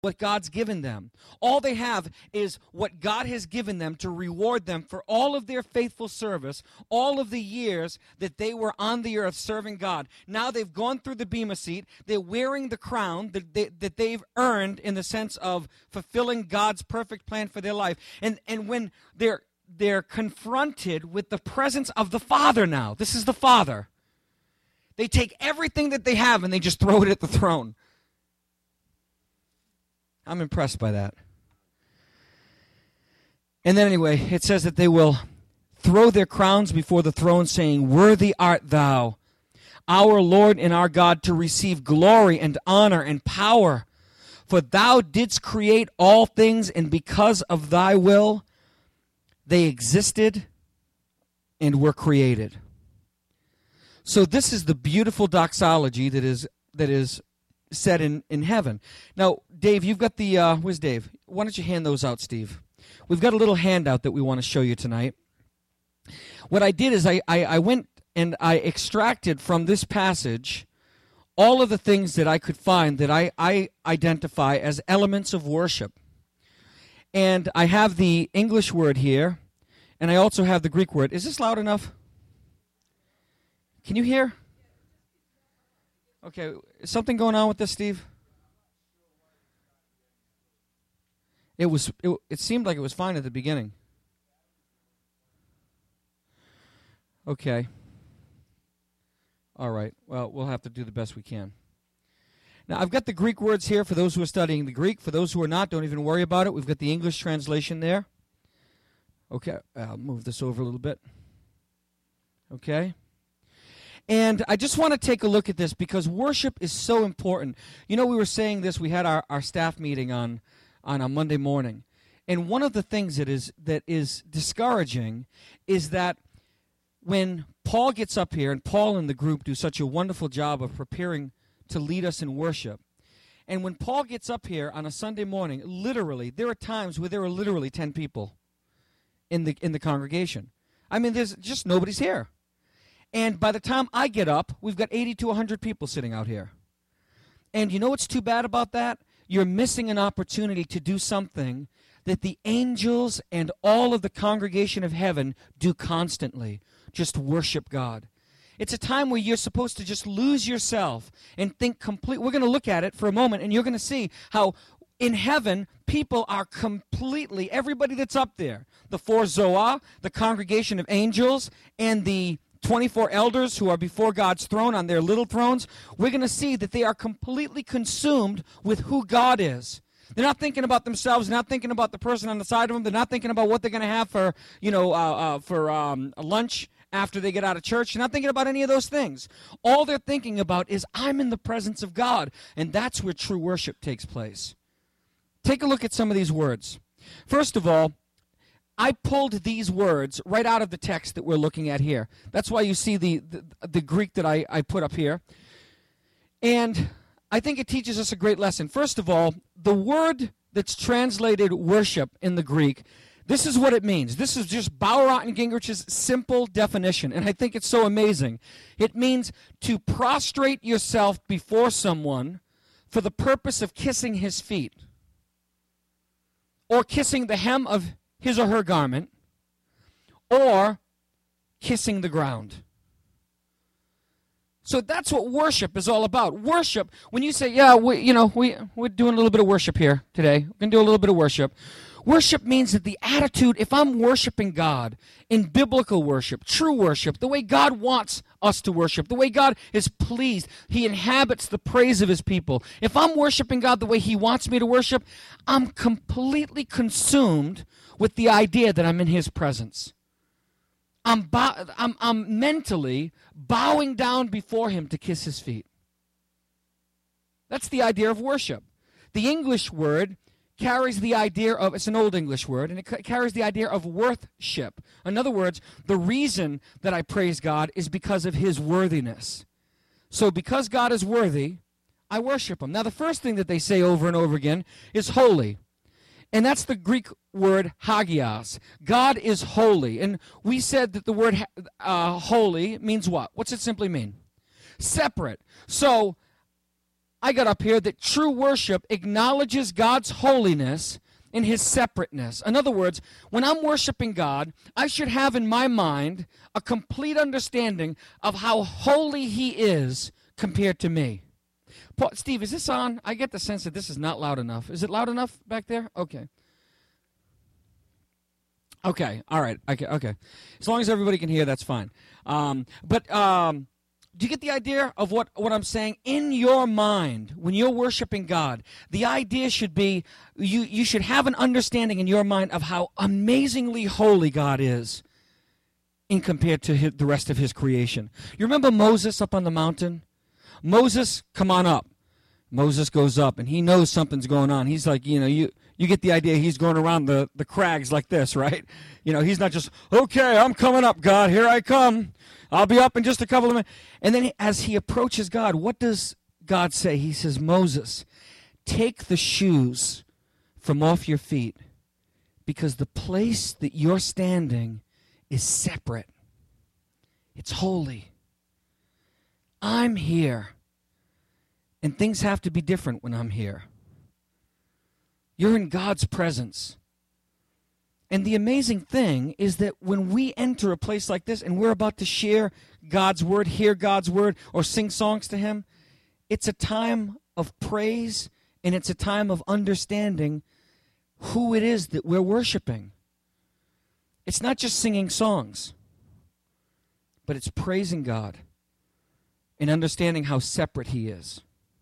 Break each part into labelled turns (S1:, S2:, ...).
S1: what God's given them. All they have is what God has given them to reward them for all of their faithful service, all of the years that they were on the earth serving God. Now they've gone through the Bema seat. They're wearing the crown that they've earned in the sense of fulfilling God's perfect plan for their life. And when they're confronted with the presence of the Father now, this is the Father, they take everything that they have and they just throw it at the throne. I'm impressed by that. And then anyway, it says that they will throw their crowns before the throne, saying, "Worthy art thou, our Lord and our God, to receive glory and honor and power. For thou didst create all things, and because of thy will they existed and were created." So this is the beautiful doxology that is said in heaven. Now, Dave, you've got the, where's Dave? Why don't you hand those out, Steve? We've got a little handout that we want to show you tonight. What I did is I went and I extracted from this passage all of the things that I could find that I identify as elements of worship. And I have the English word here, and I also have the Greek word. Is this loud enough? Can you hear? Okay, is something going on with this, Steve? It seemed like it was fine at the beginning. Okay. All right. Well, we'll have to do the best we can. Now, I've got the Greek words here for those who are studying the Greek. For those who are not, don't even worry about it. We've got the English translation there. Okay, I'll move this over a little bit. Okay. And I just want to take a look at this because worship is so important. You know, we were saying this, we had our staff meeting on a Monday morning. And one of the things that is discouraging is that when Paul gets up here, and Paul and the group do such a wonderful job of preparing to lead us in worship. And when Paul gets up here on a Sunday morning, literally, there are times where there are literally 10 people in the congregation. I mean, there's just nobody's here. And by the time I get up, we've got 80 to 100 people sitting out here. And you know what's too bad about that? You're missing an opportunity to do something that the angels and all of the congregation of heaven do constantly. Just worship God. It's a time where you're supposed to just lose yourself and think completely. We're going to look at it for a moment, and you're going to see how in heaven, people are completely, everybody that's up there, the four Zoa, the congregation of angels, and the 24 elders who are before God's throne on their little thrones, we're going to see that they are completely consumed with who God is. They're not thinking about themselves, not thinking about the person on the side of them. They're not thinking about what they're going to have for, lunch after they get out of church. They're not thinking about any of those things. All they're thinking about is, I'm in the presence of God, and that's where true worship takes place. Take a look at some of these words. First of all, I pulled these words right out of the text that we're looking at here. That's why you see the Greek that I put up here. And I think it teaches us a great lesson. First of all, the word that's translated worship in the Greek, this is what it means. This is just Bauer and Gingrich's simple definition, and I think it's so amazing. It means to prostrate yourself before someone for the purpose of kissing his feet or kissing the hem of his or her garment, or kissing the ground. So that's what worship is all about. Worship, when you say, yeah, we're doing a little bit of worship here today. We're going to do a little bit of worship. Worship means that the attitude, if I'm worshiping God in biblical worship, true worship, the way God wants us to worship, the way God is pleased, He inhabits the praise of His people. If I'm worshiping God the way He wants me to worship, I'm completely consumed with the idea that I'm in His presence. I'm mentally bowing down before Him to kiss His feet. That's the idea of worship. The English word carries the idea of, it's an old English word, and it carries the idea of worthship. In other words, the reason that I praise God is because of His worthiness. So because God is worthy, I worship Him. Now the first thing that they say over and over again is holy. And that's the Greek word hagios. God is holy. And we said that the word holy means what? What's it simply mean? Separate. So I got up here that true worship acknowledges God's holiness and his separateness. In other words, when I'm worshiping God, I should have in my mind a complete understanding of how holy he is compared to me. Steve, is this on? I get the sense that this is not loud enough. Is it loud enough back there? Okay. Okay, all right. Okay. As long as everybody can hear, that's fine. Do you get the idea of what I'm saying? In your mind, when you're worshiping God, the idea should be you should have an understanding in your mind of how amazingly holy God is in compared to the rest of his creation. You remember Moses up on the mountain? Moses, come on up. Moses goes up, and he knows something's going on. He's like, you get the idea. He's going around the crags like this, right? He's not just, okay, I'm coming up, God. Here I come. I'll be up in just a couple of minutes. And then as he approaches God, what does God say? He says, Moses, take the shoes from off your feet because the place that you're standing is separate. It's holy. I'm here. And things have to be different when I'm here. You're in God's presence. And the amazing thing is that when we enter a place like this and we're about to share God's word, hear God's word, or sing songs to him, it's a time of praise and it's a time of understanding who it is that we're worshiping. It's not just singing songs, but it's praising God and understanding how separate he is.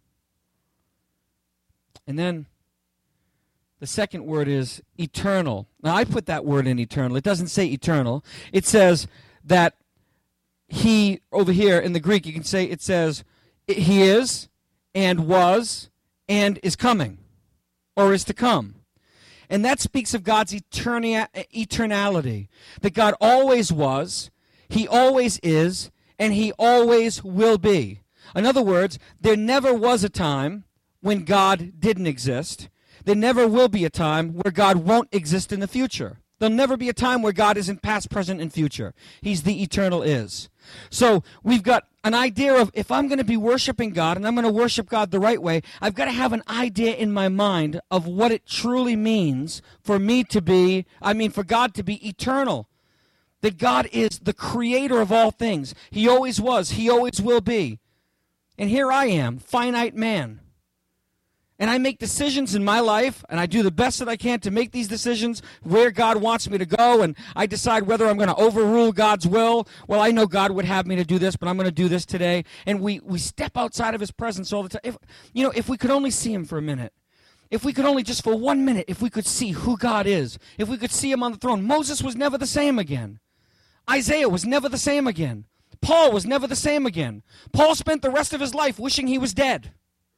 S1: And then the second word is eternal. Now, I put that word in eternal. It doesn't say eternal. It says that he, over here in the Greek, you can say it says he is and was and is coming or is to come. And that speaks of God's eternality, that God always was, he always is, and he always will be. In other words, there never was a time when God didn't exist. There never will be a time where God won't exist in the future. There'll never be a time where God isn't past, present, and future. He's the eternal is. So we've got an idea of if I'm going to be worshiping God and I'm going to worship God the right way, I've got to have an idea in my mind of what it truly means for God to be eternal. That God is the creator of all things. He always was. He always will be. And here I am, finite man. And I make decisions in my life, and I do the best that I can to make these decisions where God wants me to go, and I decide whether I'm going to overrule God's will. Well, I know God would have me to do this, but I'm going to do this today. And we step outside of his presence all the time. If we could only see him for a minute, if we could only just for 1 minute, if we could see who God is, if we could see him on the throne. Moses was never the same again. Isaiah was never the same again. Paul was never the same again. Paul spent the rest of his life wishing he was dead.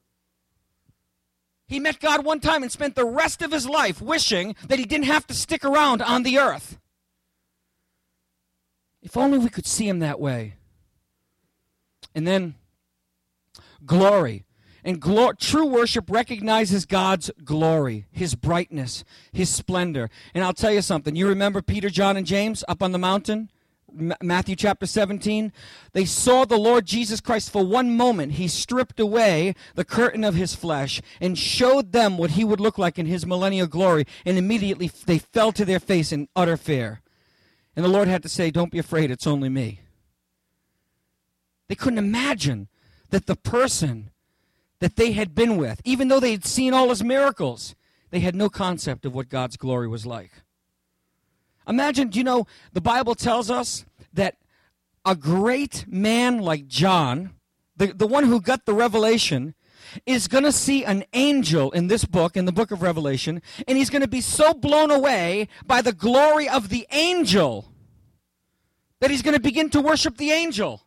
S1: He met God one time and spent the rest of his life wishing that he didn't have to stick around on the earth. If only we could see him that way. And then glory. And true worship recognizes God's glory, his brightness, his splendor. And I'll tell you something. You remember Peter, John, and James up on the mountain? Matthew chapter 17, they saw the Lord Jesus Christ for one moment. He stripped away the curtain of his flesh and showed them what he would look like in his millennial glory, and immediately they fell to their face in utter fear. And the Lord had to say, don't be afraid, it's only me. They couldn't imagine that the person that they had been with, even though they had seen all his miracles, they had no concept of what God's glory was like. Imagine, the Bible tells us that a great man like John, the one who got the revelation, is going to see an angel in this book, in the book of Revelation, and he's going to be so blown away by the glory of the angel that he's going to begin to worship the angel.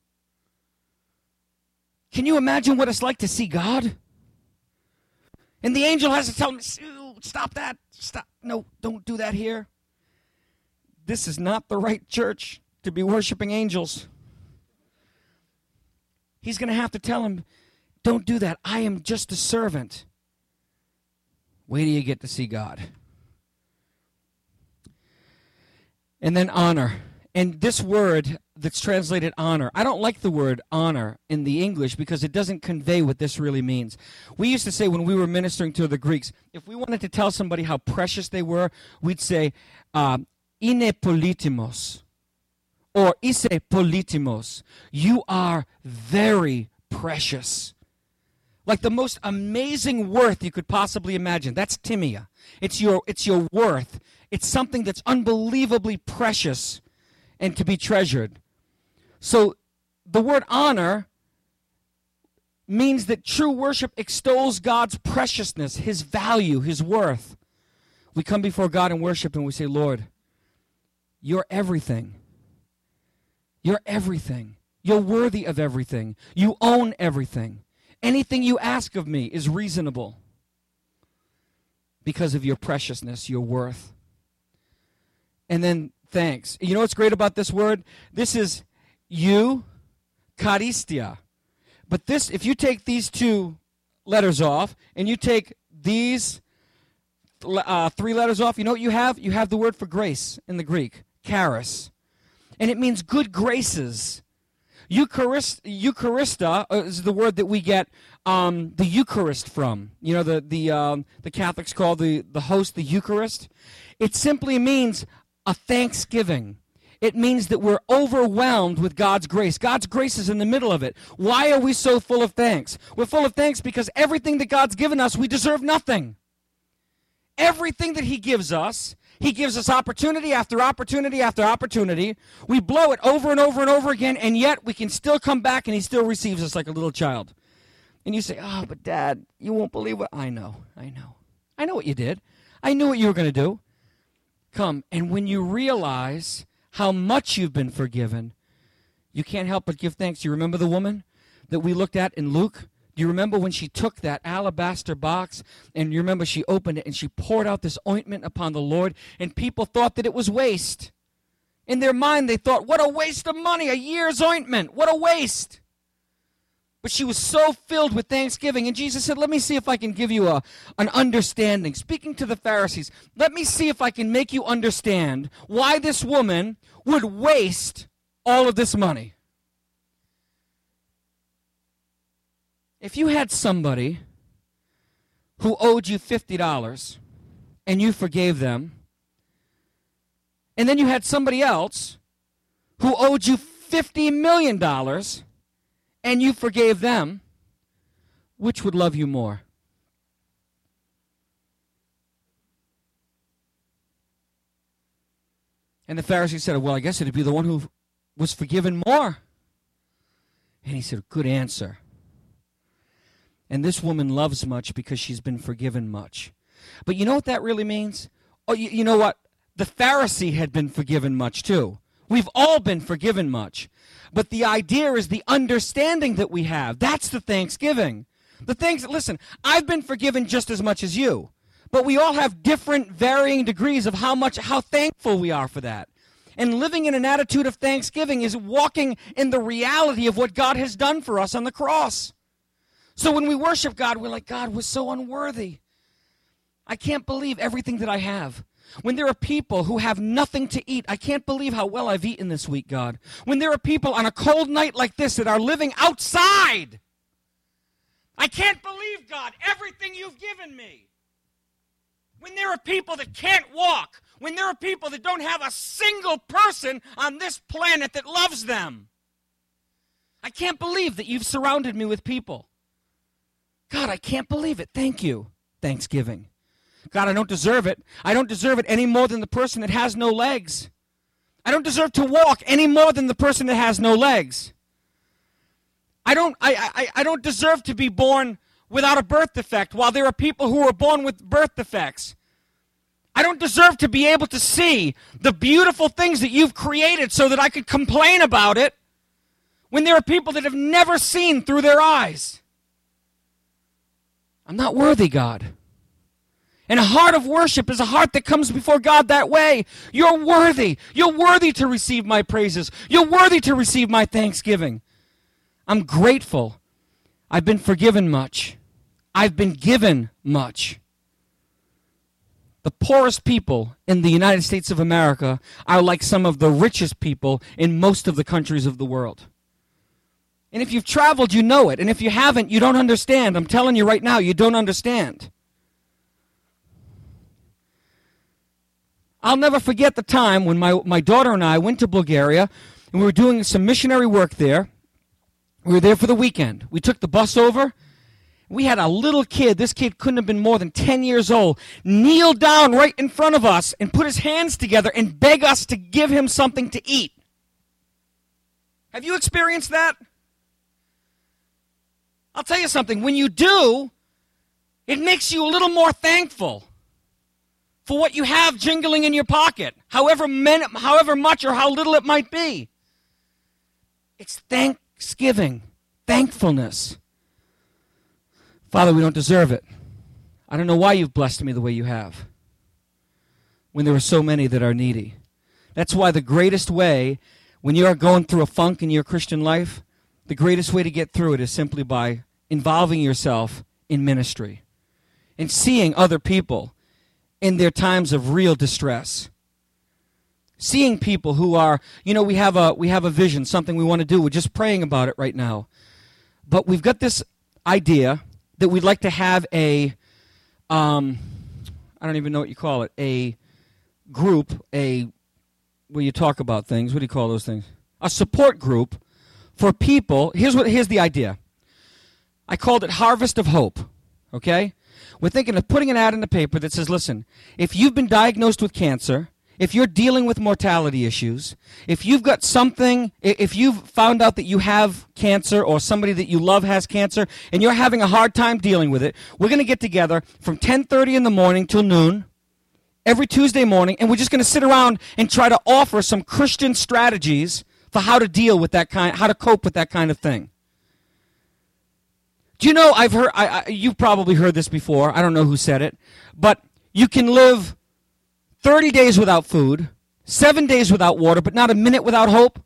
S1: Can you imagine what it's like to see God? And the angel has to tell him, stop that, stop, no, don't do that here. This is not the right church to be worshiping angels. He's going to have to tell him, don't do that. I am just a servant. Wait till you get to see God. And then honor. And this word that's translated honor. I don't like the word honor in the English because it doesn't convey what this really means. We used to say when we were ministering to the Greeks, if we wanted to tell somebody how precious they were, we'd say, "Ine politimos," or "Ise politimos." You are very precious. Like the most amazing worth you could possibly imagine. That's timia. It's your worth. It's something that's unbelievably precious and to be treasured. So the word honor means that true worship extols God's preciousness, his value, his worth. We come before God in worship and we say, Lord, you're everything. You're everything. You're worthy of everything. You own everything. Anything you ask of me is reasonable because of your preciousness, your worth. And then thanks. You know what's great about this word? This is Eucharistia. But this, if you take these two letters off and you take these 3 letters off, you know what you have? You have the word for grace in the Greek, charis. And it means good graces. Eucharista is the word that we get the Eucharist from. You know, the Catholics call the host the Eucharist. It simply means a thanksgiving. It means that we're overwhelmed with God's grace. God's grace is in the middle of it. Why are we so full of thanks? We're full of thanks because everything that God's given us, we deserve nothing. Everything that he gives us opportunity after opportunity after opportunity. We blow it over and over and over again, and yet we can still come back and he still receives us like a little child. And you say, oh, but Dad, you won't believe what I know. I know what you did. I knew what you were going to do. Come, and when you realize how much you've been forgiven, you can't help but give thanks. You remember the woman that we looked at in Luke? Do you remember when she took that alabaster box, and you remember she opened it and she poured out this ointment upon the Lord, and people thought that it was waste. In their mind, they thought, what a waste of money, a year's ointment, what a waste. But she was so filled with thanksgiving, and Jesus said, let me see if I can give you an understanding. Speaking to the Pharisees, let me see if I can make you understand why this woman would waste all of this money. If you had somebody who owed you $50 and you forgave them, and then you had somebody else who owed you $50 million and you forgave them, which would love you more? And the Pharisee said, well, I guess it'd be the one who was forgiven more. And he said, good answer. And this woman loves much because she's been forgiven much. But you know what that really means? Oh, you know what? The Pharisee had been forgiven much too. We've all been forgiven much. But the idea is the understanding that we have. That's the thanksgiving. Listen, I've been forgiven just as much as you. But we all have different varying degrees of how thankful we are for that. And living in an attitude of thanksgiving is walking in the reality of what God has done for us on the cross. So when we worship God, we're like, God, we're so unworthy. I can't believe everything that I have. When there are people who have nothing to eat, I can't believe how well I've eaten this week, God. When there are people on a cold night like this that are living outside, I can't believe, God, everything you've given me. When there are people that can't walk, when there are people that don't have a single person on this planet that loves them, I can't believe that you've surrounded me with people. God, I can't believe it. Thank you. Thanksgiving. God, I don't deserve it. I don't deserve it any more than the person that has no legs. I don't deserve to walk any more than the person that has no legs. I don't deserve to be born without a birth defect while there are people who are born with birth defects. I don't deserve to be able to see the beautiful things that you've created so that I could complain about it when there are people that have never seen through their eyes. I'm not worthy, God. And a heart of worship is a heart that comes before God that way. You're worthy. You're worthy to receive my praises. You're worthy to receive my thanksgiving. I'm grateful. I've been forgiven much. I've been given much. the poorest people in the United States of America are like some of the richest people in most of the countries of the world. And if you've traveled, you know it. And if you haven't, you don't understand. I'm telling you right now, you don't understand. I'll never forget the time when my daughter and I went to Bulgaria, and we were doing some missionary work there. We were there for the weekend. We took the bus over. We had a little kid, this kid couldn't have been more than 10 years old, kneel down right in front of us and put his hands together and beg us to give him something to eat. Have you experienced that? I'll tell you something. When you do, it makes you a little more thankful for what you have jingling in your pocket, however much or how little it might be. It's thanksgiving, thankfulness. Father, we don't deserve it. I don't know why you've blessed me the way you have when there are so many that are needy. That's why the greatest way, when you are going through a funk in your Christian life, the greatest way to get through it is simply by involving yourself in ministry and seeing other people in their times of real distress. Seeing people who are, we have a vision, something we want to do. We're just praying about it right now. But we've got this idea that we'd like to have I don't even know what you call it, a group, where you talk about things. What do you call those things? A support group for people. Here's the idea. I called it Harvest of Hope, okay? We're thinking of putting an ad in the paper that says, listen, if you've been diagnosed with cancer, if you're dealing with mortality issues, if you've got something, if you've found out that you have cancer or somebody that you love has cancer and you're having a hard time dealing with it, we're going to get together from 10:30 in the morning till noon every Tuesday morning, and we're just going to sit around and try to offer some Christian strategies for how to deal with that how to cope with that kind of thing. Do you know, you've probably heard this before. I don't know who said it, but you can live 30 days without food, 7 days without water, but not a minute without hope.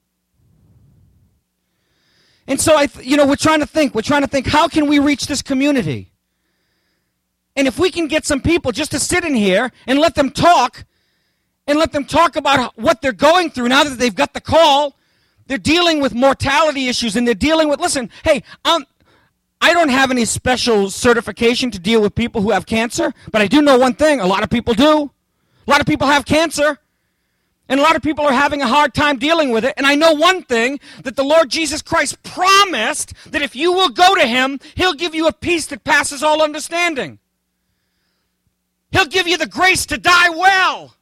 S1: And so, we're trying to think, how can we reach this community? And if we can get some people just to sit in here and let them talk about what they're going through now that they've got the call, they're dealing with mortality issues, and they're dealing with, listen, hey, I don't have any special certification to deal with people who have cancer, but I do know one thing, a lot of people do. A lot of people have cancer, and a lot of people are having a hard time dealing with it. And I know one thing, that the Lord Jesus Christ promised that if you will go to him, he'll give you a peace that passes all understanding. He'll give you the grace to die well.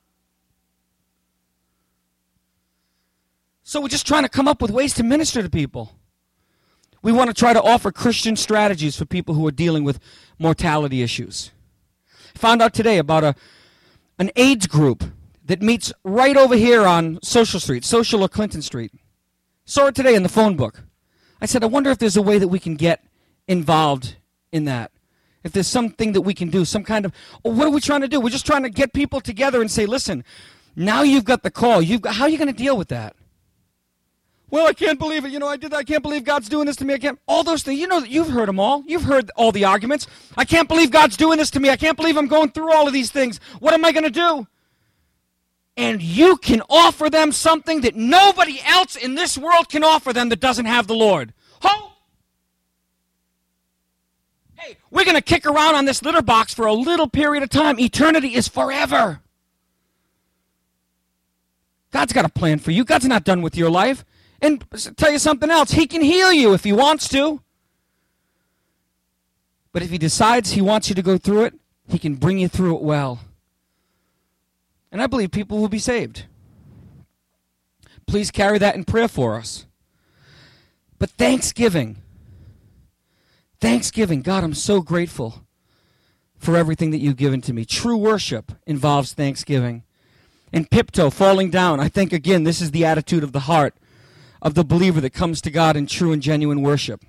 S1: So we're just trying to come up with ways to minister to people. We want to try to offer Christian strategies for people who are dealing with mortality issues. Found out today about an AIDS group that meets right over here on Social or Clinton Street. Saw it today in the phone book. I said, I wonder if there's a way that we can get involved in that. If there's something that we can do, some kind of, what are we trying to do? We're just trying to get people together and say, listen, now you've got the call. How are you going to deal with that? Well, I can't believe it. I did that. I can't believe God's doing this to me. All those things. You've heard them all. You've heard all the arguments. I can't believe God's doing this to me. I can't believe I'm going through all of these things. What am I going to do? And you can offer them something that nobody else in this world can offer them that doesn't have the Lord. Hope. Hey, we're going to kick around on this litter box for a little period of time. Eternity is forever. God's got a plan for you. God's not done with your life. And tell you something else, he can heal you if he wants to. But if he decides he wants you to go through it, he can bring you through it well. And I believe people will be saved. Please carry that in prayer for us. But Thanksgiving, God, I'm so grateful for everything that you've given to me. True worship involves thanksgiving. And Pipto, falling down, I think, again, this is the attitude of the heart of the believer that comes to God in true and genuine worship.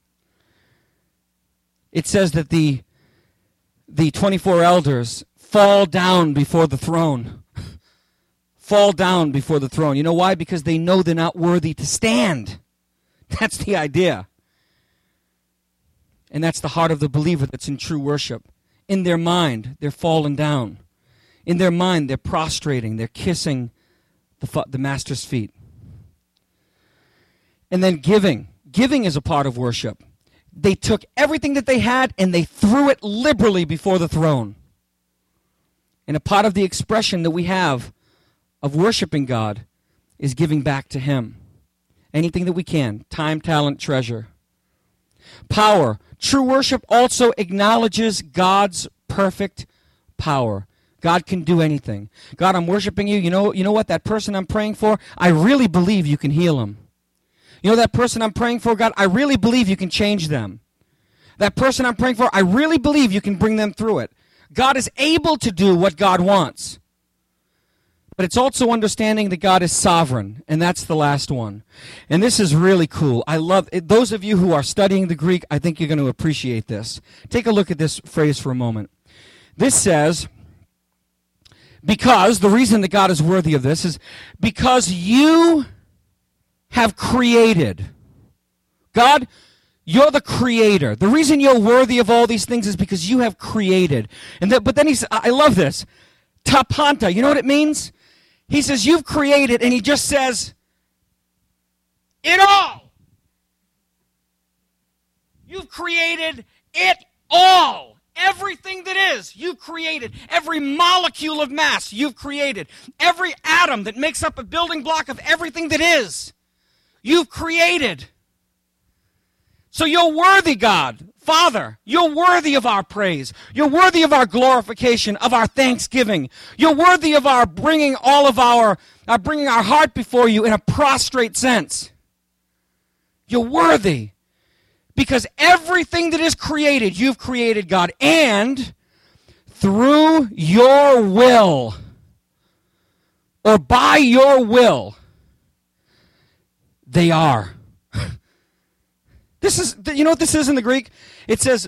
S1: It says that the 24 elders fall down before the throne. Fall down before the throne. You know why? Because they know they're not worthy to stand. That's the idea. And that's the heart of the believer that's in true worship. In their mind, they're falling down. In their mind, they're prostrating, they're kissing the master's feet. And then giving. Giving is a part of worship. They took everything that they had and they threw it liberally before the throne. And a part of the expression that we have of worshiping God is giving back to Him. Anything that we can. Time, talent, treasure. Power. True worship also acknowledges God's perfect power. God can do anything. God, I'm worshiping you. You know what? That person I'm praying for, I really believe you can heal him. You know that person I'm praying for, God, I really believe you can change them. That person I'm praying for, I really believe you can bring them through it. God is able to do what God wants. But it's also understanding that God is sovereign, and that's the last one. And this is really cool. I love it. Those of you who are studying the Greek, I think you're going to appreciate this. Take a look at this phrase for a moment. This says, because, the reason that God is worthy of this is because you have created. God, you're the creator. The reason you're worthy of all these things is because you have created. But then he says, I love this. Tapanta, you know what it means? He says, you've created, and he just says, it all. You've created it all. Everything that is, you've created. Every molecule of mass, you've created. Every atom that makes up a building block of everything that is, you've created. So you're worthy, God. Father, you're worthy of our praise. You're worthy of our glorification, of our thanksgiving. You're worthy of our bringing our heart before you in a prostrate sense. You're worthy. Because everything that is created, you've created, God. And through your will, or by your will, they are. This is, you know what this is in the Greek? It says,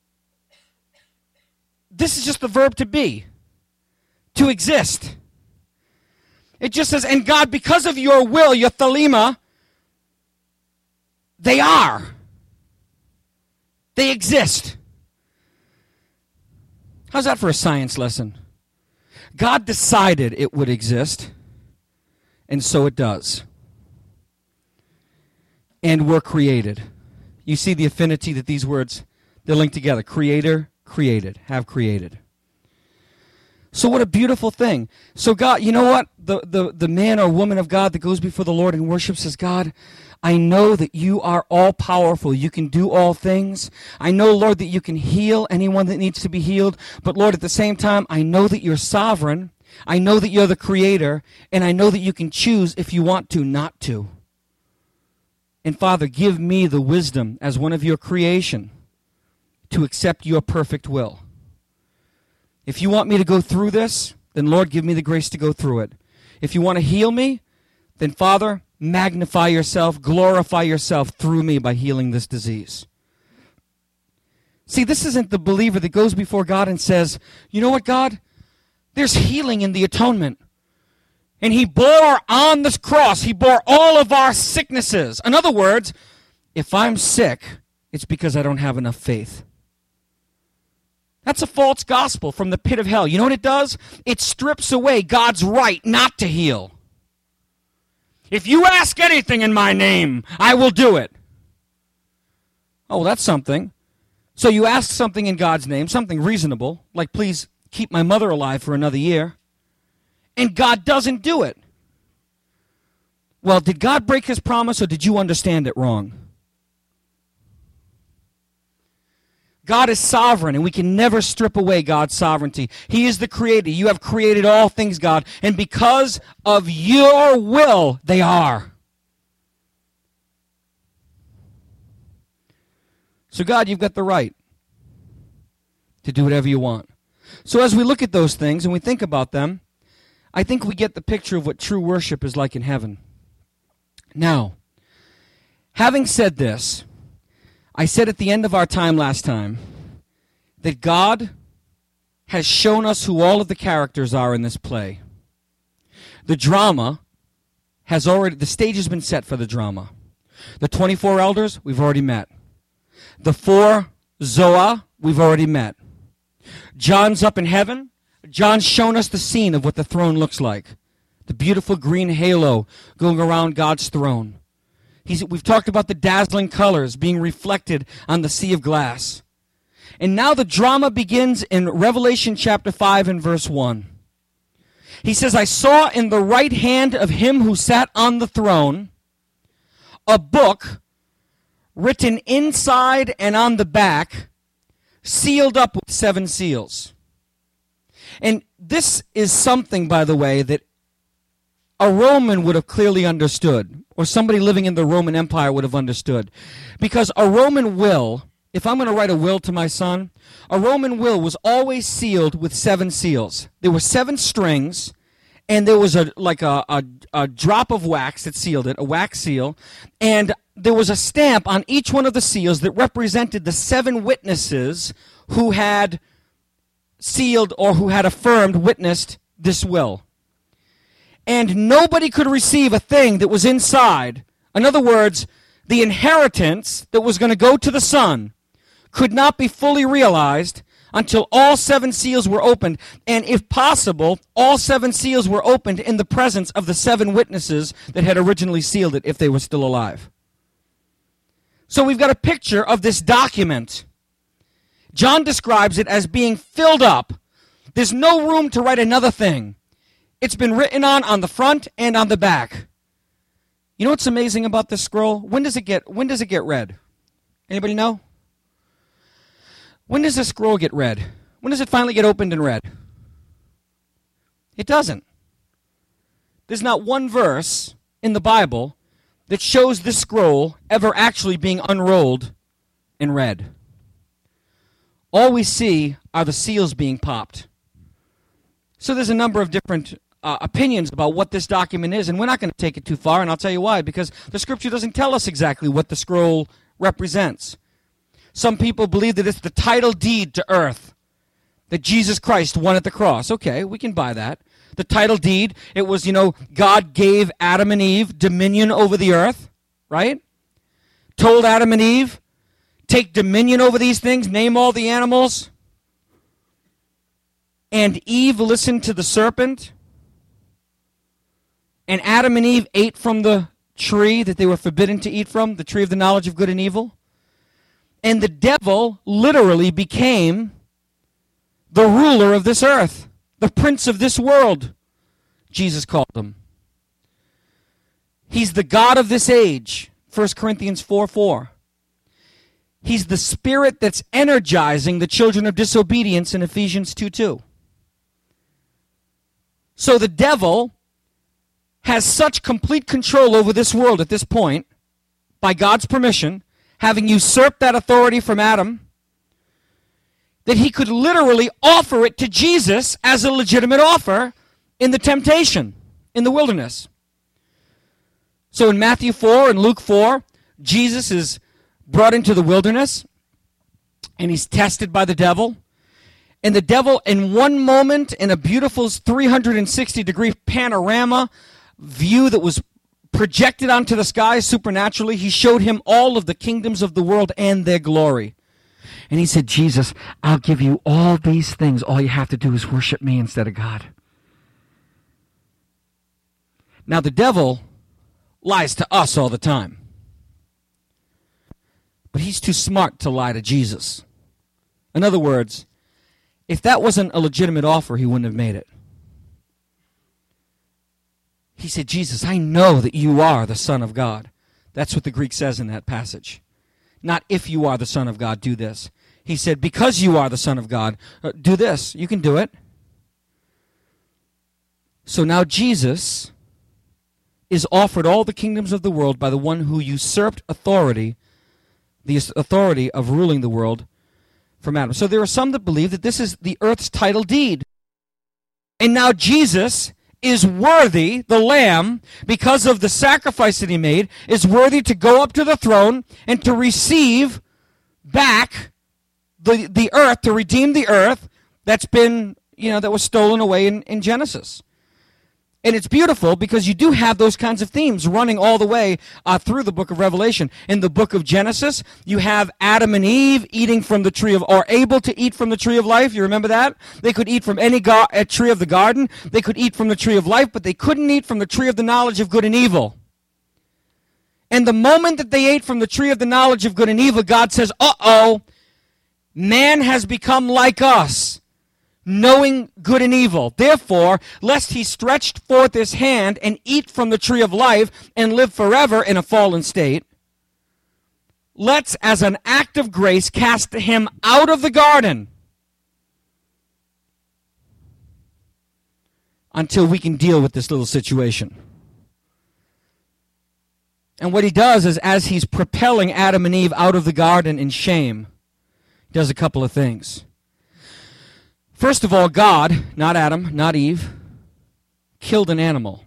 S1: this is just the verb to be, to exist. It just says, and God, because of your will, your thelema, they are. They exist. How's that for a science lesson? God decided it would exist, and so it does. And we're created. You see the affinity that these words, they're linked together. Creator, created, have created. So what a beautiful thing. So God, you know what? The man or woman of God that goes before the Lord and worships says, God, I know that you are all-powerful. You can do all things. I know, Lord, that you can heal anyone that needs to be healed. But, Lord, at the same time, I know that you're sovereign. I know that you're the creator. And I know that you can choose, if you want to, not to. And, Father, give me the wisdom as one of your creation to accept your perfect will. If you want me to go through this, then, Lord, give me the grace to go through it. If you want to heal me, then, Father, magnify yourself, glorify yourself through me by healing this disease. See, this isn't the believer that goes before God and says, you know what, God? There's healing in the atonement. And he bore on this cross, he bore all of our sicknesses. In other words, if I'm sick, it's because I don't have enough faith. That's a false gospel from the pit of hell. You know what it does? It strips away God's right not to heal. If you ask anything in my name, I will do it. Oh, that's something. So you ask something in God's name, something reasonable, like please keep my mother alive for another year, and God doesn't do it. Well, did God break his promise, or did you understand it wrong? God is sovereign, and we can never strip away God's sovereignty. He is the creator. You have created all things, God, and because of your will, they are. So, God, you've got the right to do whatever you want. So as we look at those things and we think about them, I think we get the picture of what true worship is like in heaven. Now, having said this, I said at the end of our time last time that God has shown us who all of the characters are in this play. The drama has already, the stage has been set for the drama. The 24 elders, we've already met. The 4 Zoa, we've already met. John's up in heaven. John's shown us the scene of what the throne looks like. The beautiful green halo going around God's throne. We've talked about the dazzling colors being reflected on the sea of glass. And now the drama begins in Revelation chapter 5 and verse 1. He says, I saw in the right hand of him who sat on the throne a book written inside and on the back, sealed up with 7 seals. And this is something, by the way, that a Roman would have clearly understood, or somebody living in the Roman Empire would have understood. Because a Roman will, if I'm going to write a will to my son, a Roman will was always sealed with 7 seals. There were 7 strings, and there was a drop of wax that sealed it, a wax seal, and there was a stamp on each one of the seals that represented the 7 witnesses who had sealed or who had affirmed, witnessed this will. And nobody could receive a thing that was inside. In other words, the inheritance that was going to go to the son could not be fully realized until all 7 seals were opened. And if possible, all 7 seals were opened in the presence of the 7 witnesses that had originally sealed it if they were still alive. So we've got a picture of this document. John describes it as being filled up. There's no room to write another thing. It's been written on the front and on the back. You know what's amazing about this scroll? When does it get read? Anybody know? When does this scroll get read? When does it finally get opened and read? It doesn't. There's not one verse in the Bible that shows this scroll ever actually being unrolled and read. All we see are the seals being popped. So there's a number of different opinions about what this document is, and we're not going to take it too far, and I'll tell you why, because the Scripture doesn't tell us exactly what the scroll represents. Some people believe that it's the title deed to earth that Jesus Christ won at the cross. Okay, we can buy that. The title deed, it was, God gave Adam and Eve dominion over the earth, right? Told Adam and Eve, take dominion over these things, name all the animals. And Eve listened to the serpent. And Adam and Eve ate from the tree that they were forbidden to eat from, the tree of the knowledge of good and evil. And the devil literally became the ruler of this earth, the prince of this world, Jesus called him. He's the God of this age, 1 Corinthians 4:4. He's the spirit that's energizing the children of disobedience in Ephesians 2:2. So the devil has such complete control over this world at this point, by God's permission, having usurped that authority from Adam, that he could literally offer it to Jesus as a legitimate offer in the temptation, in the wilderness. So in Matthew 4 and Luke 4, Jesus is brought into the wilderness, and he's tested by the devil. And the devil, in one moment, in a beautiful 360-degree panorama view that was projected onto the sky supernaturally, he showed him all of the kingdoms of the world and their glory. And he said, Jesus, I'll give you all these things. All you have to do is worship me instead of God. Now, the devil lies to us all the time. But he's too smart to lie to Jesus. In other words, if that wasn't a legitimate offer, he wouldn't have made it. He said, Jesus, I know that you are the Son of God. That's what the Greek says in that passage. Not if you are the Son of God, do this. He said, because you are the Son of God, do this. You can do it. So now Jesus is offered all the kingdoms of the world by the one who usurped authority, the authority of ruling the world from Adam. So there are some that believe that this is the earth's title deed. And now Jesus is worthy, the Lamb, because of the sacrifice that he made, is worthy to go up to the throne and to receive back the earth, to redeem the earth that's been, that was stolen away in Genesis. And it's beautiful because you do have those kinds of themes running all the way through the book of Revelation. In the book of Genesis, you have Adam and Eve eating from the tree of, or able to eat from the tree of life. You remember that? They could eat from any tree of the garden. They could eat from the tree of life, but they couldn't eat from the tree of the knowledge of good and evil. And the moment that they ate from the tree of the knowledge of good and evil, God says, uh-oh, man has become like us, knowing good and evil. Therefore, lest he stretched forth his hand and eat from the tree of life and live forever in a fallen state, let's, as an act of grace, cast him out of the garden until we can deal with this little situation. And what he does is, as he's propelling Adam and Eve out of the garden in shame, he does a couple of things. First of all, God, not Adam, not Eve, killed an animal.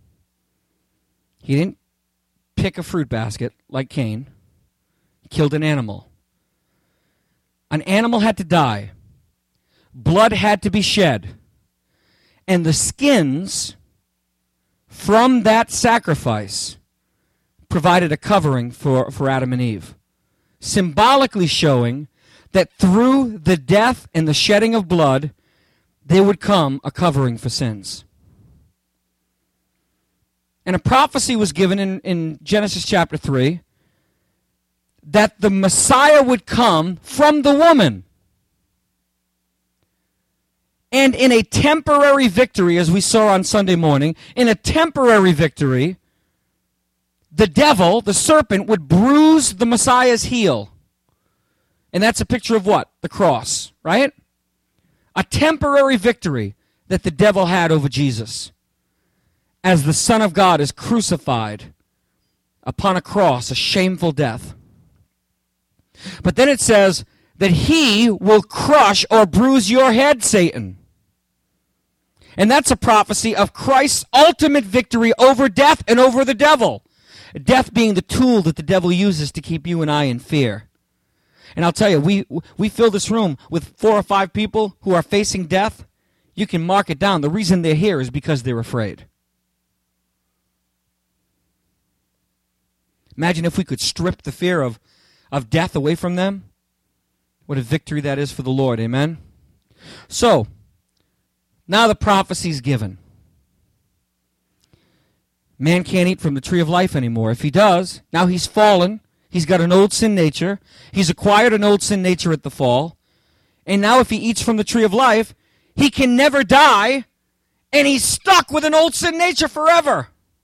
S1: He didn't pick a fruit basket like Cain. He killed an animal. An animal had to die. Blood had to be shed. And the skins from that sacrifice provided a covering for Adam and Eve, symbolically showing that through the death and the shedding of blood, there would come a covering for sins. And a prophecy was given in Genesis chapter 3 that the Messiah would come from the woman. And in a temporary victory, as we saw on Sunday morning, in a temporary victory, the devil, the serpent, would bruise the Messiah's heel. And that's a picture of what? The cross, right? A temporary victory that the devil had over Jesus as the Son of God is crucified upon a cross, a shameful death. But then it says that he will crush or bruise your head, Satan. And that's a prophecy of Christ's ultimate victory over death and over the devil. Death being the tool that the devil uses to keep you and I in fear. And I'll tell you, we fill this room with 4 or 5 people who are facing death. You can mark it down. The reason they're here is because they're afraid. Imagine if we could strip the fear of death away from them. What a victory that is for the Lord. Amen? So, now the prophecy's given. Man can't eat from the tree of life anymore. If he does, now he's fallen. He's got an old sin nature. He's acquired an old sin nature at the fall. And now if he eats from the tree of life, he can never die, and he's stuck with an old sin nature forever.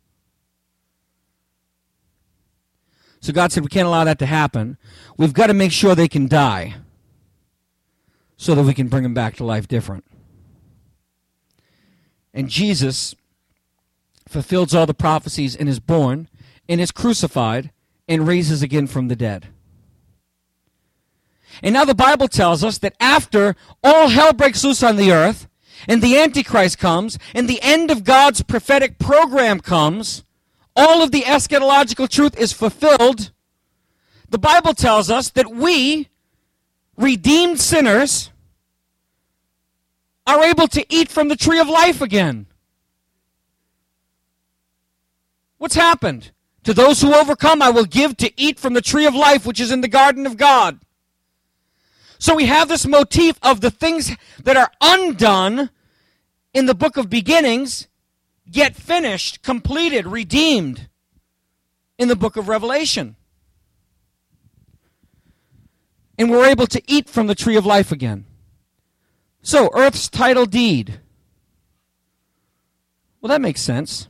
S1: So God said, we can't allow that to happen. We've got to make sure they can die so that we can bring them back to life different. And Jesus fulfills all the prophecies and is born and is crucified and raises again from the dead. And now the Bible tells us that after all hell breaks loose on the earth, and the Antichrist comes, and the end of God's prophetic program comes, all of the eschatological truth is fulfilled, the Bible tells us that we, redeemed sinners, are able to eat from the tree of life again. What's happened? To those who overcome, I will give to eat from the tree of life, which is in the garden of God. So we have this motif of the things that are undone in the book of beginnings get finished, completed, redeemed in the book of Revelation. And we're able to eat from the tree of life again. So, earth's title deed. Well, that makes sense.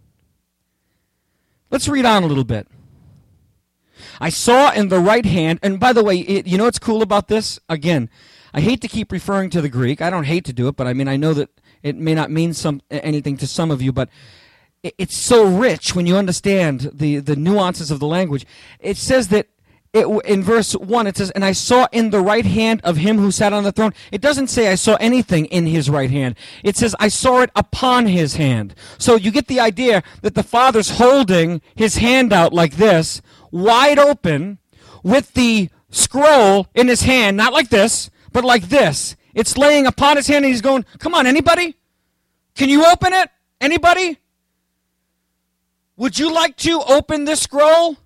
S1: Let's read on a little bit. I saw in the right hand, and by the way, you know what's cool about this? Again, I hate to keep referring to the Greek. I don't hate to do it, but I mean, I know that it may not mean anything to some of you, but it's so rich when you understand the nuances of the language. It says that in verse 1, it says, and I saw in the right hand of him who sat on the throne. It doesn't say I saw anything in his right hand. It says I saw it upon his hand. So you get the idea that the Father's holding his hand out like this, wide open, with the scroll in his hand, not like this, but like this. It's laying upon his hand, and he's going, come on, anybody? Can you open it? Anybody? Would you like to open this scroll?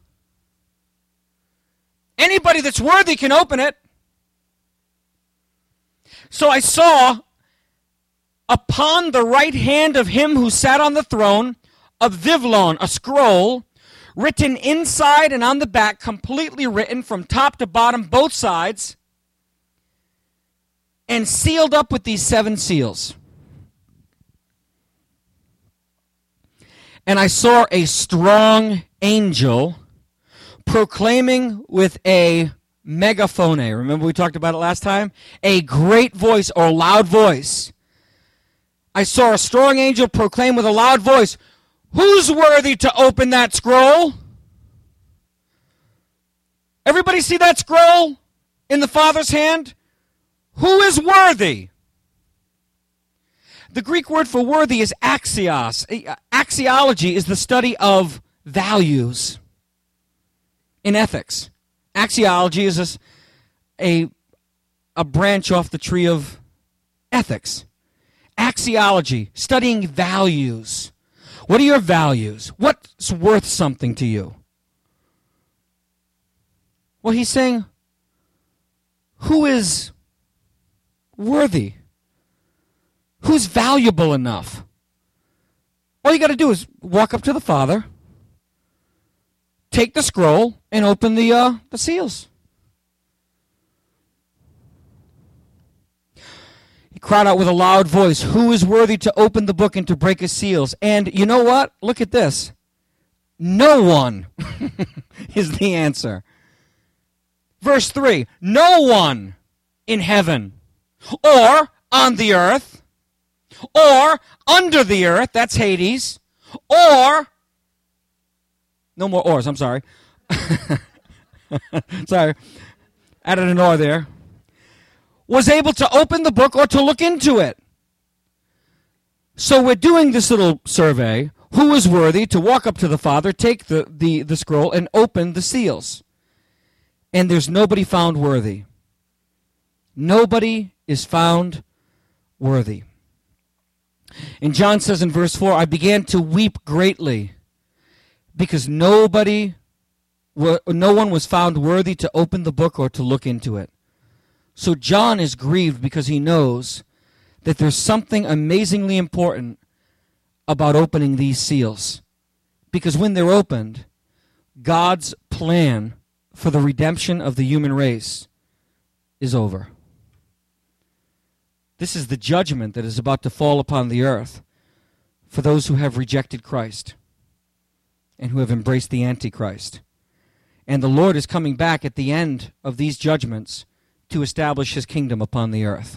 S1: Anybody that's worthy can open it. So I saw upon the right hand of him who sat on the throne of Vivlon a scroll written inside and on the back, completely written from top to bottom, both sides, and sealed up with these 7 seals. And I saw a strong angel proclaiming with a megaphone. Remember we talked about it last time? A great voice or loud voice. I saw a strong angel proclaim with a loud voice, "Who's worthy to open that scroll?" Everybody see that scroll in the Father's hand? Who is worthy? The Greek word for worthy is axios. Axiology is the study of values in ethics. Axiology is a branch off the tree of ethics. Axiology, studying values. What are your values? What's worth something to you? Well, he's saying, who is worthy? Who's valuable enough? All you got to do is walk up to the Father, take the scroll, and open the seals. He cried out with a loud voice, "Who is worthy to open the book and to break its seals?" And you know what? Look at this. No one is the answer. Verse 3, no one in heaven or on the earth or under the earth, that's Hades, or, no more ors, I'm sorry. Sorry, added an or there, was able to open the book or to look into it. So we're doing this little survey. Who is worthy to walk up to the Father, take the scroll, and open the seals? And there's nobody found worthy. Nobody is found worthy. And John says in verse 4, "I began to weep greatly because no one was found worthy to open the book or to look into it." So John is grieved because he knows that there's something amazingly important about opening these seals. Because when they're opened, God's plan for the redemption of the human race is over. This is the judgment that is about to fall upon the earth for those who have rejected Christ and who have embraced the Antichrist. And the Lord is coming back at the end of these judgments to establish his kingdom upon the earth.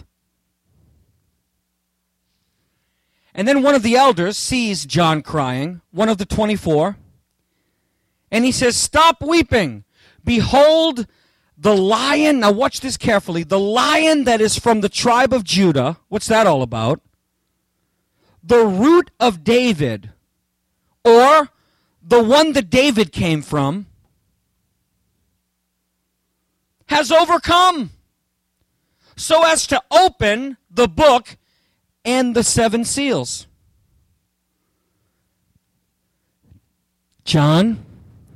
S1: And then one of the elders sees John crying, one of the 24, and he says, "Stop weeping. Behold, the lion," now watch this carefully, "the lion that is from the tribe of Judah," what's that all about? "The root of David," or the one that David came from, "has overcome so as to open the book and the 7 seals." John,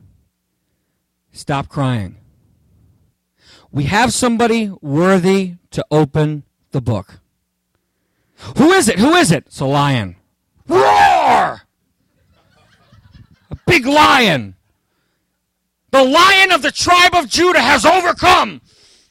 S1: stop crying. We have somebody worthy to open the book. Who is it? Who is it? It's a lion. Roar! A big lion. The Lion of the tribe of Judah has overcome.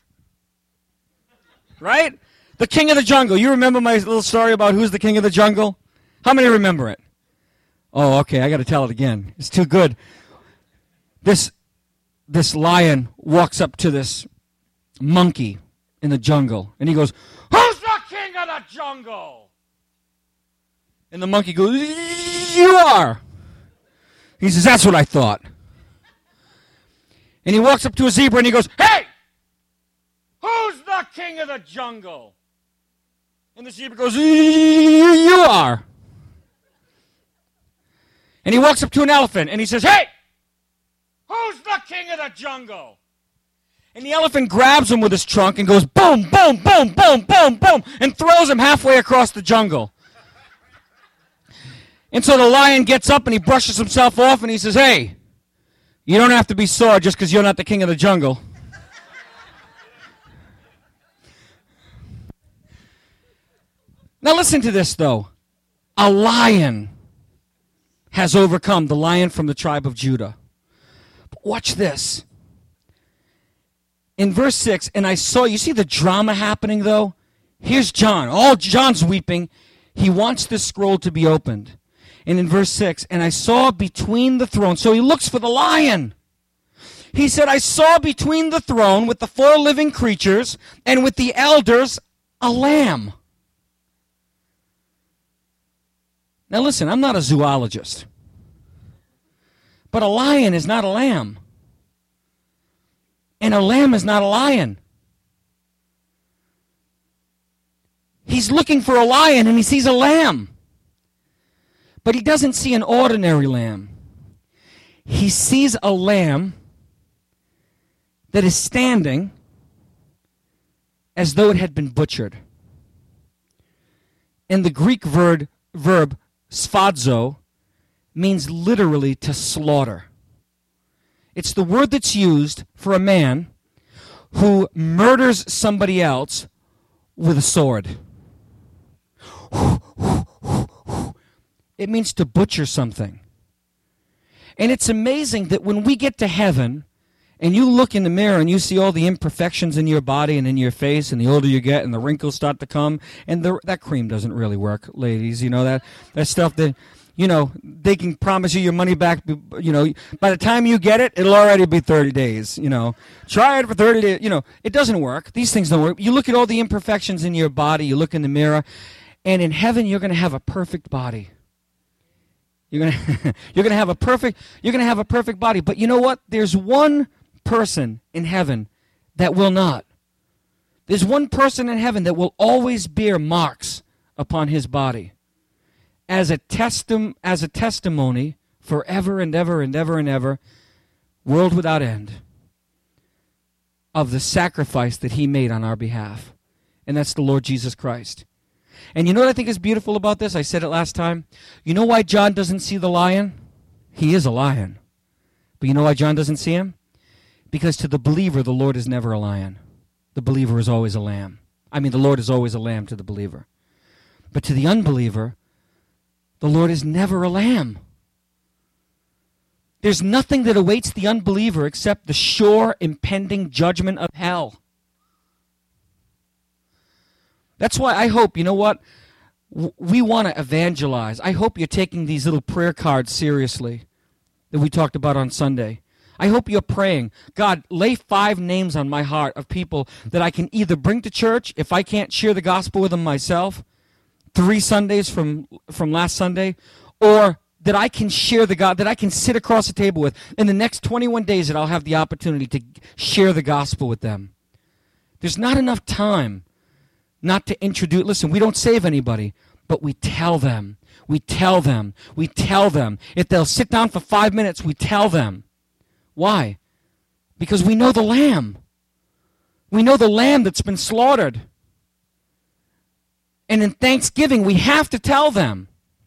S1: Right? The King of the Jungle. You remember my little story about who's the King of the Jungle? How many remember it? Oh, okay, I got to tell it again. It's too good. This lion walks up to this monkey in the jungle, and he goes, "Who's the king of the jungle?" And the monkey goes, "You are." He says, "That's what I thought." And he walks up to a zebra and he goes, "Hey, who's the king of the jungle?" And the zebra goes, "You are." And he walks up to an elephant and he says, "Hey, who's the king of the jungle?" And the elephant grabs him with his trunk and goes boom, boom, boom, boom, boom, boom, and throws him halfway across the jungle. And so the lion gets up and he brushes himself off and he says, hey, you don't have to be sore just because you're not the king of the jungle. Now listen to this, though. A lion has overcome, the lion from the tribe of Judah. But watch this. In verse 6, and I saw, you see the drama happening, though? Here's John. All John's weeping. He wants this scroll to be opened. And in verse 6, and I saw between the throne. So he looks for the lion. He said, I saw between the throne with the 4 living creatures and with the elders a lamb. Now listen, I'm not a zoologist. But a lion is not a lamb. And a lamb is not a lion. He's looking for a lion and he sees a lamb. But he doesn't see an ordinary lamb. He sees a lamb that is standing as though it had been butchered. And the Greek verb sphadzo means literally to slaughter. It's the word that's used for a man who murders somebody else with a sword. It means to butcher something. And it's amazing that when we get to heaven and you look in the mirror and you see all the imperfections in your body and in your face, and the older you get and the wrinkles start to come, and that cream doesn't really work, ladies. You know, that stuff that, you know, they can promise you your money back, you know, by the time you get it, it'll already be 30 days, you know. Try it for 30 days, you know. It doesn't work. These things don't work. You look at all the imperfections in your body, you look in the mirror, and in heaven you're going to have a perfect body. You're going to have a perfect body. But you know what? There's one person in heaven that will not. There's one person in heaven that will always bear marks upon his body as a testimony forever and ever and ever and ever, world without end, of the sacrifice that he made on our behalf. And that's the Lord Jesus Christ. And you know what I think is beautiful about this? I said it last time. You know why John doesn't see the lion? He is a lion. But you know why John doesn't see him? Because to the believer, the Lord is never a lion. The believer is always a lamb. I mean, the Lord is always a lamb to the believer. But to the unbeliever, the Lord is never a lamb. There's nothing that awaits the unbeliever except the sure impending judgment of hell. That's why I hope, you know what? We want to evangelize. I hope you're taking these little prayer cards seriously that we talked about on Sunday. I hope you're praying, God, lay 5 names on my heart of people that I can either bring to church if I can't share the gospel with them myself, 3 Sundays from last Sunday, or that I can share the God, that I can sit across the table with in the next 21 days that I'll have the opportunity to share the gospel with them. There's not enough time not to introduce. Listen, we don't save anybody, but we tell them. We tell them. We tell them. If they'll sit down for 5 minutes, we tell them. Why? Because we know the lamb. We know the lamb that's been slaughtered. And in Thanksgiving, we have to tell them.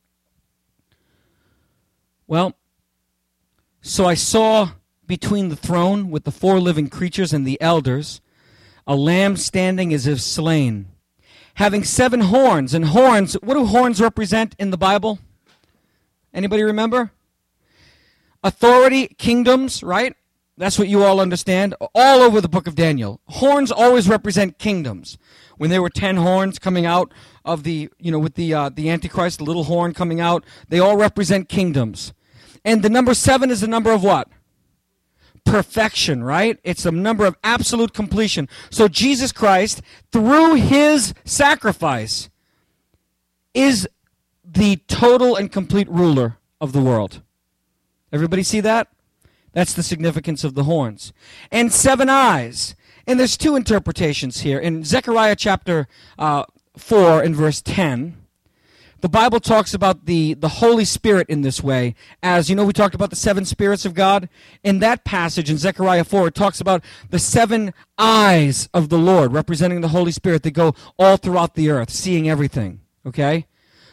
S1: Well, so I saw between the throne with the 4 living creatures and the elders a lamb standing as if slain, having 7 horns. And horns, what do horns represent in the Bible? Anybody remember? Authority, kingdoms, right? That's what you all understand. All over the book of Daniel. Horns always represent kingdoms. When there were 10 horns coming out of the, with the Antichrist, the little horn coming out, they all represent kingdoms. And the number 7 is the number of what? Perfection, right? It's the number of absolute completion. So Jesus Christ, through his sacrifice, is the total and complete ruler of the world. Everybody see that? That's the significance of the horns. And 7 eyes. And there's 2 interpretations here. In Zechariah chapter 4 and verse 10, the Bible talks about the Holy Spirit in this way. As, we talked about the 7 spirits of God. In that passage in Zechariah 4, it talks about the 7 eyes of the Lord, representing the Holy Spirit that go all throughout the earth, seeing everything. Okay?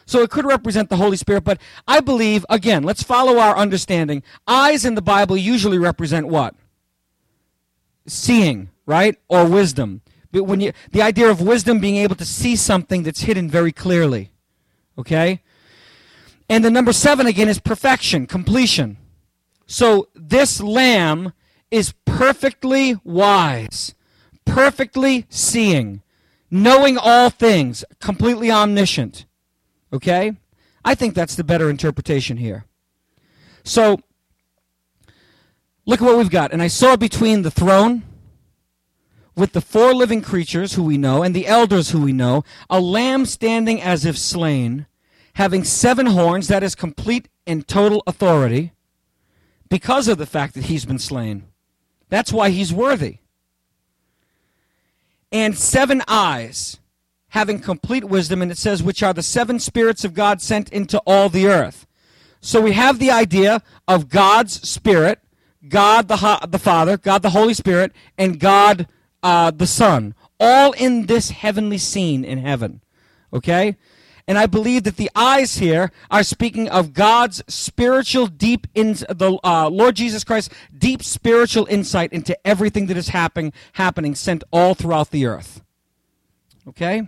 S1: So it could represent the Holy Spirit, but I believe, again, let's follow our understanding. Eyes in the Bible usually represent what? Seeing, right? Or wisdom. But the idea of wisdom being able to see something that's hidden very clearly. Okay? And the number 7 again is perfection, completion. So this lamb is perfectly wise, perfectly seeing, knowing all things, completely omniscient. Okay? I think that's the better interpretation here. So, look at what we've got. And I saw between the throne, with the 4 living creatures who we know, and the elders who we know, a lamb standing as if slain, having 7 horns, that is complete and total authority, because of the fact that he's been slain. That's why he's worthy. And 7 eyes, having complete wisdom, and it says, which are the 7 spirits of God sent into all the earth. So we have the idea of God's Spirit, God the Father, God the Holy Spirit, and God the Son, all in this heavenly scene in heaven. Okay? And I believe that the eyes here are speaking of God's spiritual deep, Lord Jesus Christ's deep spiritual insight into everything that is happening, sent all throughout the earth. Okay?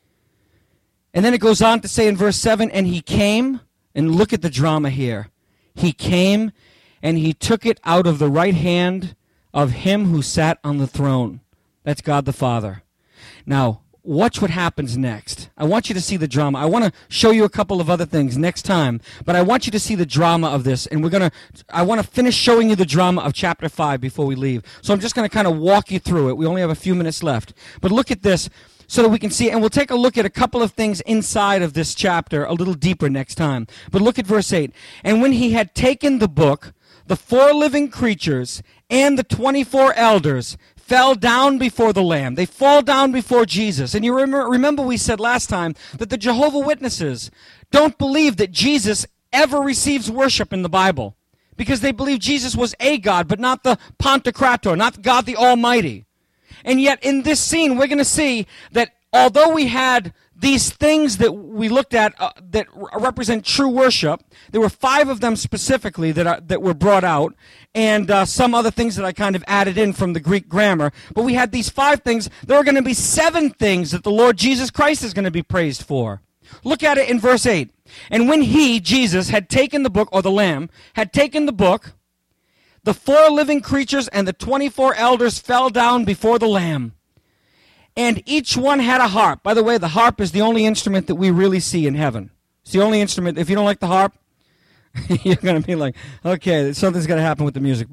S1: And then it goes on to say in verse 7, and he came, and look at the drama here. He came, and he took it out of the right hand of him who sat on the throne. That's God the Father. Now, watch what happens next. I want you to see the drama. I want to show you a couple of other things next time, but I want you to see the drama of this, and I want to finish showing you the drama of chapter 5 before we leave. So I'm just going to kind of walk you through it. We only have a few minutes left. But look at this so that we can see, and we'll take a look at a couple of things inside of this chapter a little deeper next time. But look at verse 8. And when he had taken the book, the 4 living creatures and the 24 elders fell down before the Lamb. They fall down before Jesus. And you remember we said last time that the Jehovah's Witnesses don't believe that Jesus ever receives worship in the Bible, because they believe Jesus was a God, but not the Pantocrator, not God the Almighty. And yet in this scene, we're going to see that although we had these things that we looked at that represent true worship, there were 5 of them specifically that were brought out, and some other things that I kind of added in from the Greek grammar. But we had these 5 things. There are going to be 7 things that the Lord Jesus Christ is going to be praised for. Look at it in verse 8. And when he, Jesus, had taken the book, or the Lamb, had taken the book, the 4 living creatures and the 24 elders fell down before the Lamb. And each one had a harp. By the way, the harp is the only instrument that we really see in heaven. It's the only instrument. If you don't like the harp, you're going to be like, okay, something's going to happen with the music.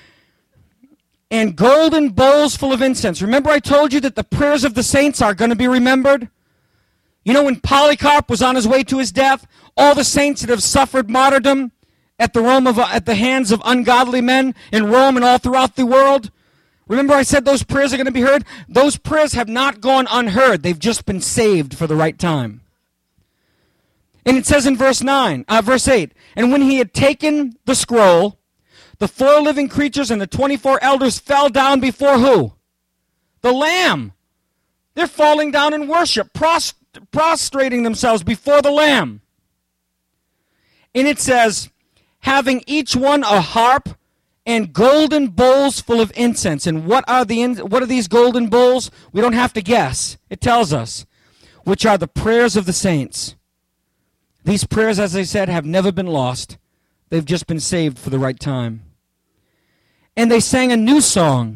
S1: And golden bowls full of incense. Remember I told you that the prayers of the saints are going to be remembered? You know, when Polycarp was on his way to his death, all the saints that have suffered martyrdom at the hands of ungodly men in Rome and all throughout the world, remember I said those prayers are going to be heard? Those prayers have not gone unheard. They've just been saved for the right time. And it says in verse 8, and when he had taken the scroll, the 4 living creatures and the 24 elders fell down before who? The Lamb. They're falling down in worship, prostrating themselves before the Lamb. And it says, having each one a harp and golden bowls full of incense. And what are these golden bowls? We don't have to guess. It tells us, which are the prayers of the saints. These prayers, as I said, have never been lost. They've just been saved for the right time. And they sang a new song,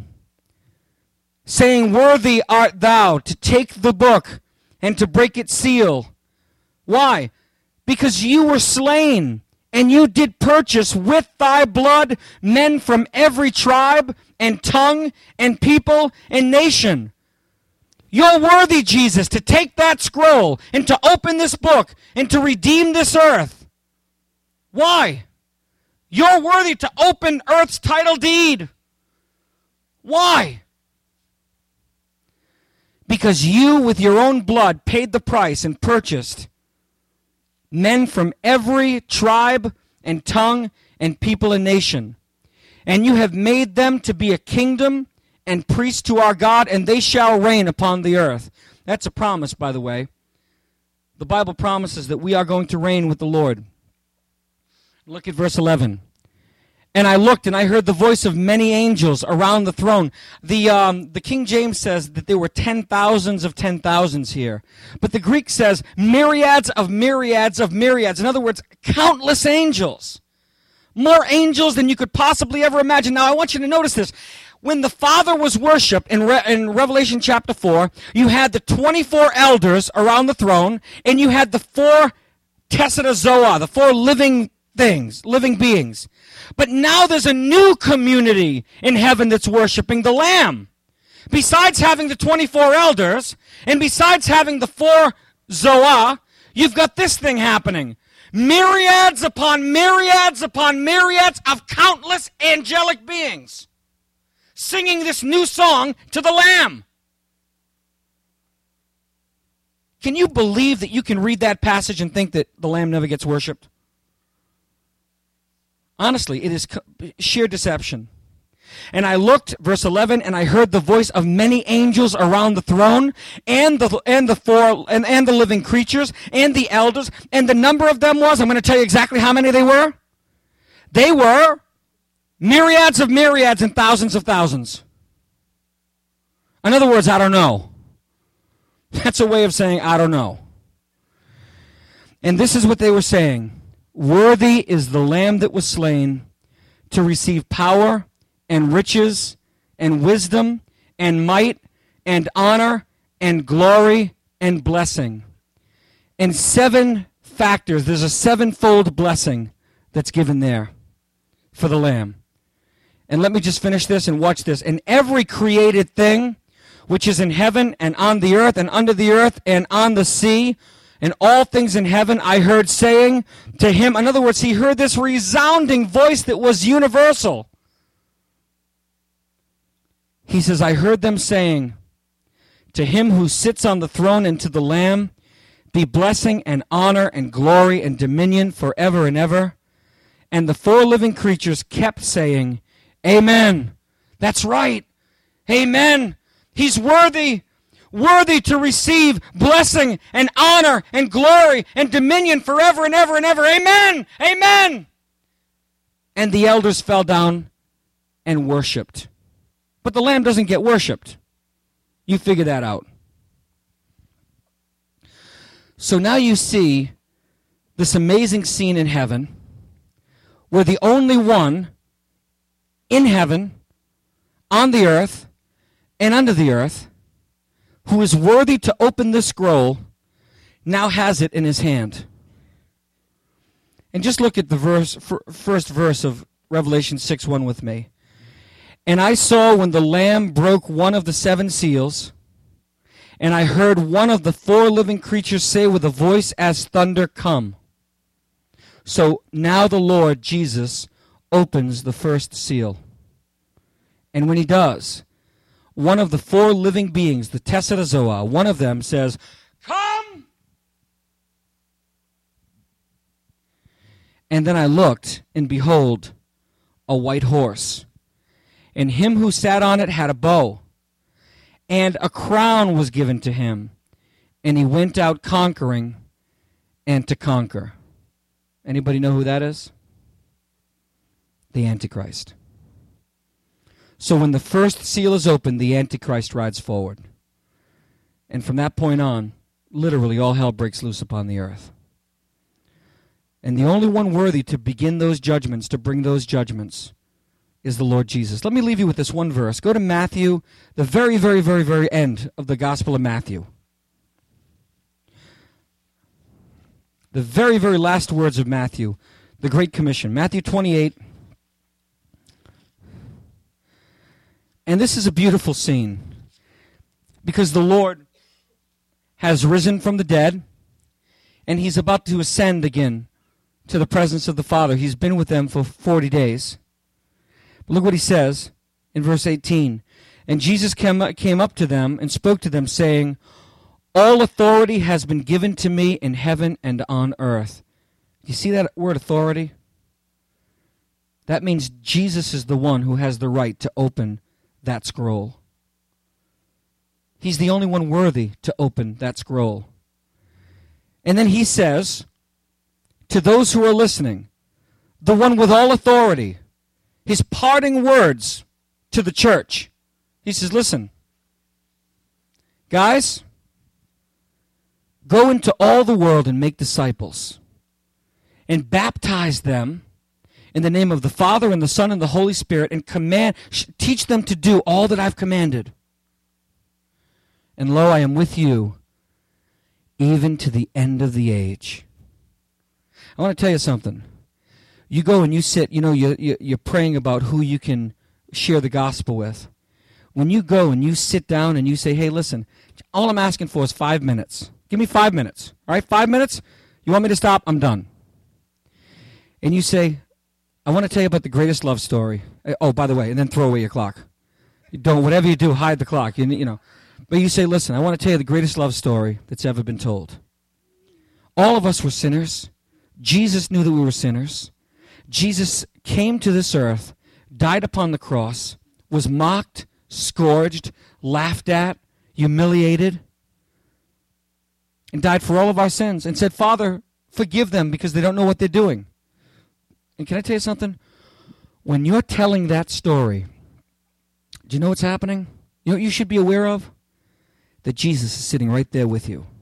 S1: saying, worthy art thou to take the book and to break its seal. Why? Because you were slain, and you did purchase with thy blood men from every tribe and tongue and people and nation. You're worthy, Jesus, to take that scroll and to open this book and to redeem this earth. Why? You're worthy to open earth's title deed. Why? Because you, with your own blood, paid the price and purchased men from every tribe and tongue and people and nation. And you have made them to be a kingdom and priests to our God, and they shall reign upon the earth. That's a promise, by the way. The Bible promises that we are going to reign with the Lord. Look at verse 11. And I looked, and I heard the voice of many angels around the throne. The King James says that there were 10,000s of 10,000s here. But the Greek says myriads of myriads of myriads. In other words, countless angels. More angels than you could possibly ever imagine. Now, I want you to notice this. When the Father was worshipped in Revelation chapter 4, you had the 24 elders around the throne, and you had the 4 Tesserazoa, the 4 living beings. But now there's a new community in heaven that's worshiping the Lamb. Besides having the 24 elders, and besides having the 4 Zoa, you've got this thing happening. Myriads upon myriads upon myriads of countless angelic beings singing this new song to the Lamb. Can you believe that you can read that passage and think that the Lamb never gets worshipped? Honestly, it is sheer deception. And I looked, verse 11, and I heard the voice of many angels around the throne, and the living creatures, and the elders, and the number of them was, I'm going to tell you exactly how many they were. They were myriads of myriads and thousands of thousands. In other words, I don't know. That's a way of saying, I don't know. And this is what they were saying. Worthy is the Lamb that was slain to receive power and riches and wisdom and might and honor and glory and blessing. And 7 factors. There's a 7-fold blessing that's given there for the Lamb. And let me just finish this and watch this. And every created thing which is in heaven and on the earth and under the earth and on the sea, and all things in heaven I heard saying to him. In other words, he heard this resounding voice that was universal. He says, I heard them saying, to him who sits on the throne and to the Lamb, be blessing and honor and glory and dominion forever and ever. And the 4 living creatures kept saying, Amen. That's right. Amen. He's worthy to receive blessing and honor and glory and dominion forever and ever and ever. Amen. Amen. And the elders fell down and worshiped. But the Lamb doesn't get worshiped. You figure that out. So now you see this amazing scene in heaven where the only one in heaven, on the earth, and under the earth who is worthy to open this scroll now has it in his hand. And just look at the first verse of Revelation 6:1 with me. And I saw when the Lamb broke one of the 7 seals, and I heard one of the 4 living creatures say with a voice as thunder, Come. So now the Lord Jesus opens the first seal. And when he does, one of the 4 living beings, the Tesserazoa, one of them says, Come! And then I looked, and behold, a white horse. And him who sat on it had a bow, and a crown was given to him, and he went out conquering and to conquer. Anybody know who that is? The Antichrist. So when the first seal is opened, the Antichrist rides forward. And from that point on, literally all hell breaks loose upon the earth. And the only one worthy to begin those judgments, to bring those judgments, is the Lord Jesus. Let me leave you with this one verse. Go to Matthew, the very, very, very, very end of the Gospel of Matthew. The very, very last words of Matthew, the Great Commission. Matthew 28. And this is a beautiful scene because the Lord has risen from the dead and he's about to ascend again to the presence of the Father. He's been with them for 40 days. But look what he says in verse 18. And Jesus came up to them and spoke to them, saying, All authority has been given to me in heaven and on earth. You see that word authority? That means Jesus is the one who has the right to open that scroll. He's the only one worthy to open that scroll. And then he says to those who are listening, the one with all authority, his parting words to the church. He says, listen, guys, go into all the world and make disciples and baptize them in the name of the Father and the Son and the Holy Spirit, and teach them to do all that I've commanded. And lo, I am with you even to the end of the age. I want to tell you something. You go and you sit, you're praying about who you can share the gospel with. When you go and you sit down and you say, hey, listen, all I'm asking for is 5 minutes. Give me 5 minutes. All right, 5 minutes? You want me to stop? I'm done. And you say, I want to tell you about the greatest love story. Oh, by the way, and then throw away your clock. Whatever you do, hide the clock. But you say, listen, I want to tell you the greatest love story that's ever been told. All of us were sinners. Jesus knew that we were sinners. Jesus came to this earth, died upon the cross, was mocked, scourged, laughed at, humiliated, and died for all of our sins, and said, Father, forgive them because they don't know what they're doing. And can I tell you something? When you're telling that story, do you know what's happening? You know what you should be aware of? That Jesus is sitting right there with you.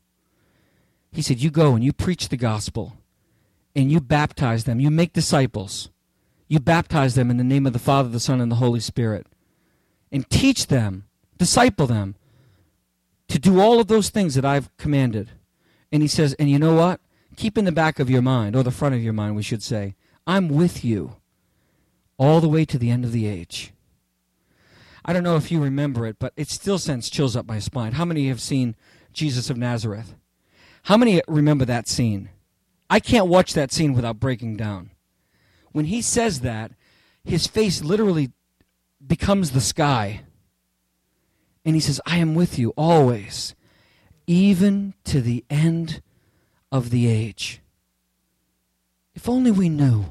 S1: He said, you go and you preach the gospel, and you baptize them. You make disciples. You baptize them in the name of the Father, the Son, and the Holy Spirit. And teach them, disciple them, to do all of those things that I've commanded. And he says, and you know what? Keep in the back of your mind, or the front of your mind, we should say, I'm with you all the way to the end of the age. I don't know if you remember it, but it still sends chills up my spine. How many have seen Jesus of Nazareth? How many remember that scene? I can't watch that scene without breaking down. When he says that, his face literally becomes the sky. And he says, I am with you always, even to the end of the age. If only we knew.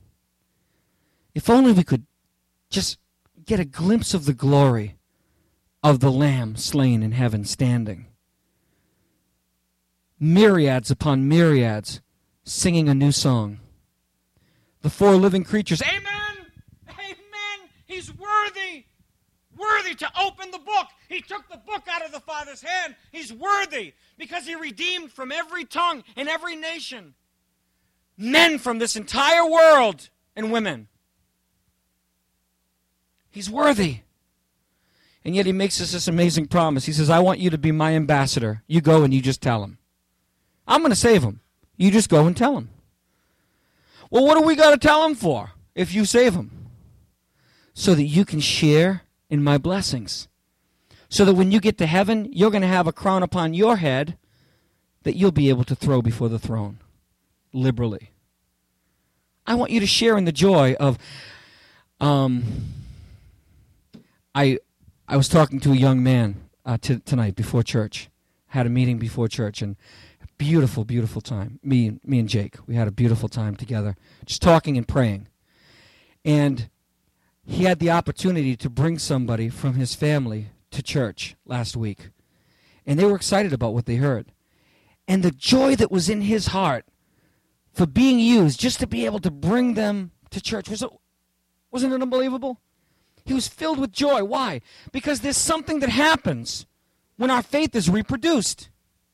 S1: If only we could just get a glimpse of the glory of the Lamb slain in heaven standing. Myriads upon myriads singing a new song. The four living creatures, amen, amen, he's worthy, worthy to open the book. He took the book out of the Father's hand. He's worthy because he redeemed from every tongue and every nation men from this entire world and women. He's worthy. And yet he makes us this amazing promise. He says, I want you to be my ambassador. You go and you just tell him. I'm going to save him. You just go and tell him. Well, what do we got to tell him for if you save him? So that you can share in my blessings. So that when you get to heaven, you're going to have a crown upon your head that you'll be able to throw before the throne liberally. I want you to share in the joy of... I was talking to a young man tonight before church. Had a meeting before church, and beautiful, beautiful time. Me and Jake, we had a beautiful time together, just talking and praying. And he had the opportunity to bring somebody from his family to church last week. And they were excited about what they heard. And the joy that was in his heart for being used just to be able to bring them to church, wasn't it unbelievable? He was filled with joy. Why? Because there's something that happens when our faith is reproduced.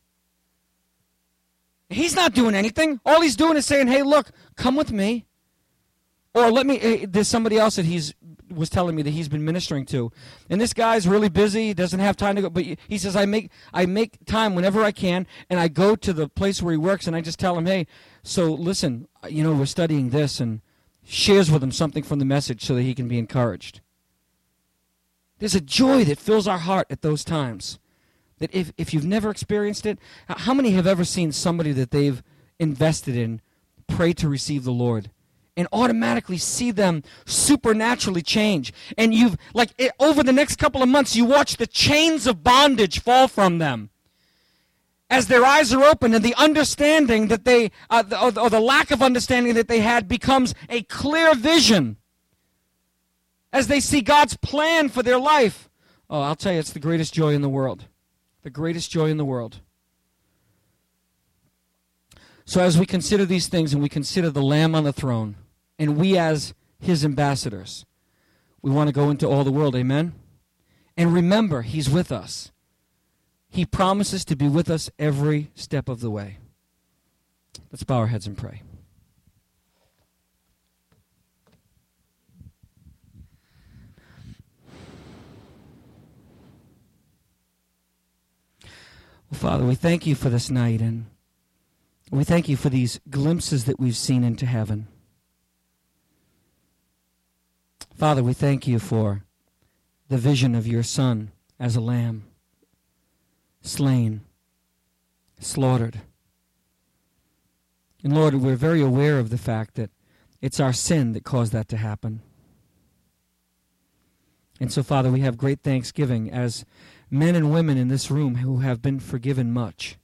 S1: He's not doing anything. All he's doing is saying, hey, look, come with me. Or there's somebody else that was telling me that he's been ministering to. And this guy's really busy, doesn't have time to go. But he says, I make time whenever I can, and I go to the place where he works, and I just tell him, hey, so listen, we're studying this, and shares with him something from the message so that he can be encouraged. There's a joy that fills our heart at those times. That if you've never experienced it, how many have ever seen somebody that they've invested in pray to receive the Lord and automatically see them supernaturally change? And over the next couple of months, you watch the chains of bondage fall from them as their eyes are open, and the understanding that they, or the lack of understanding that they had, becomes a clear vision as they see God's plan for their life. Oh, I'll tell you, it's the greatest joy in the world. The greatest joy in the world. So as we consider these things and we consider the Lamb on the throne, and we as his ambassadors, we want to go into all the world, amen? And remember, he's with us. He promises to be with us every step of the way. Let's bow our heads and pray. Well, Father, we thank you for this night, and we thank you for these glimpses that we've seen into heaven. Father, we thank you for the vision of your Son as a lamb, slain, slaughtered. And Lord, we're very aware of the fact that it's our sin that caused that to happen. And so, Father, we have great thanksgiving as men and women in this room who have been forgiven much.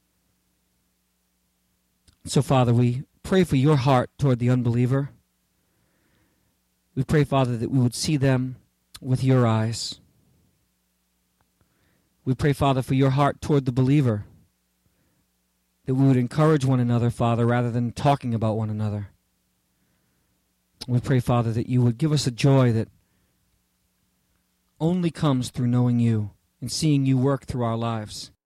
S1: So, Father, we pray for your heart toward the unbeliever. We pray, Father, that we would see them with your eyes. We pray, Father, for your heart toward the believer, that we would encourage one another, Father, rather than talking about one another. We pray, Father, that you would give us a joy that only comes through knowing you and seeing you work through our lives.